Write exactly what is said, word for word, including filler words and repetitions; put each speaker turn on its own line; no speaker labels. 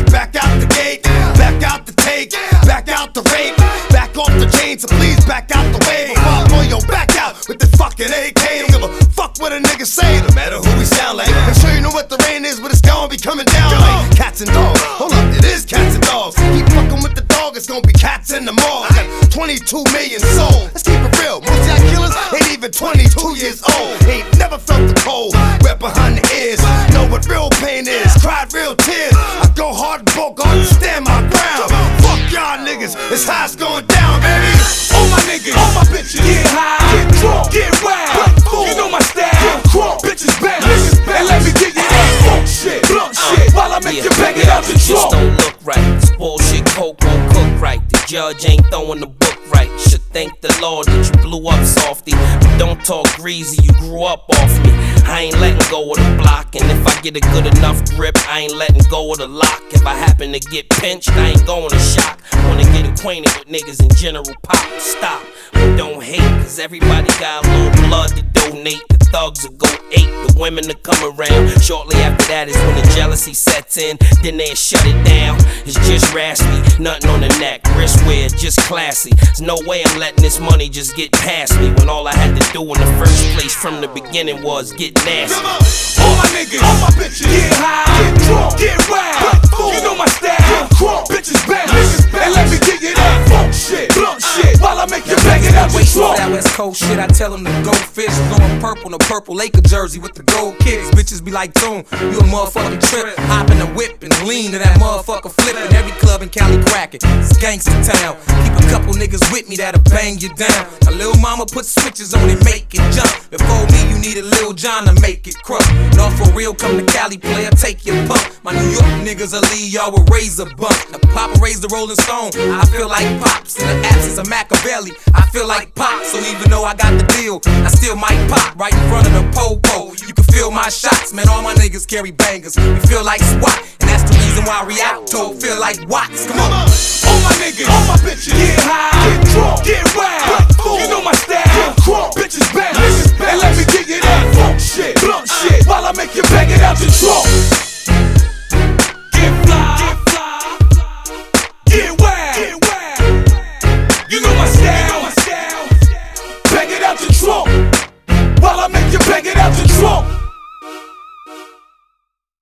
me back out the gate, back out the take, back out the rape, back off the chain, so please back out the way. Pop on your back out with the fucking A K. Don't give a fuck what a nigga say, no matter who we sound like. I'm sure you know what the rain is, but it's gonna be coming down like cats and dogs. Hold up, it is cats and dogs. Keep fucking with the dog, it's gonna be cats in the mall. I got twenty-two million souls. Let's keep it real. Most y'all killers ain't even twenty-two years old. Ain't never felt the cold. Wet behind the ears. Know what real pain is. Cried real tears. I go hard and broke hard to stand my ground. Fuck y'all niggas. It's how it's going down, baby.
All my niggas, all my bitches, get high, get drunk, get wild. You know my style. Get crunk, bitches bounce. And let me get you that funk shit, blunt shit, while I make
yeah,
you bang
yeah,
it out the
just
trunk.
don't look right. This bullshit coke won't cook right. The judge ain't throwing the book right. Should thank the Lord that you blew up softy. But don't talk greasy, you grew up off me. I ain't letting go of the block, and if I get a good enough grip, I ain't letting go of the lock. If I happen to get pinched, I ain't going to shock. Wanna get acquainted with niggas in general pop. Stop, but don't hate, cause everybody got a little blood to donate. The thugs will go eight, the women will come around. Shortly after that is when the jealousy sets in, then they shut it down. It's just raspy, nothing on the neck, wrist wear, just classy. There's no way I'm letting this money just get past me, when all I had to do in the first place from the beginning was get nasty.
All my niggas, all my bitches, get high, get drunk, get wild. You know my style, get crunk, bitches bounce. And let me get you that funk shit, blunt shit, while I make you bang it out the trunk.
That West Coast shit, I tell them to go fish. Blowing purple in a purple Laker jersey with the gold kicks. Bitches be like, Tune, you a motherfucking trip. Hop in the whip and lean to that motherfucker flippin'. Every club in Cali crackin', it's gangsta town. Keep a couple niggas with me that'll bang you down. A little mama put switches on it, make it jump. Before me, you need a Lil John to make it crump. Now for real, come to Cali, player, take your pump. My New York niggas will leave y'all with razor bump. Now Papa raised the Rolling Stone, I feel like Pops. In the absence of Machiavelli, I feel like Pop. So even though I got the deal, I still might pop right in front of the po-po. You can feel my shots, man, all my niggas carry bangers. We feel like SWAT, and that's the reason why Rialto feel like Watts. Come on.
All my niggas, all my bitches, get high, get drunk, get wild. You know my style, get crunk, bitches bounce. And let me get you that funk shit, blunt shit, while I make you bang it out the trunk.